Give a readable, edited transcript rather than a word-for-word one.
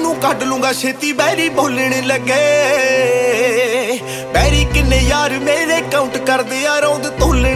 ਤੈਨੂੰ ਕੱਢ ਲੂੰਗਾ ਛੇਤੀ ਬੈਰੀ ਬੋਲਣ ਲੱਗੇ। ਬੈਰੀ ਕਿੰਨੇ ਯਾਰ ਮੇਰੇ ਕਾਊਂਟ ਕਰਦੇ ਆ ਰੌਂਦ ਤੋਲਣ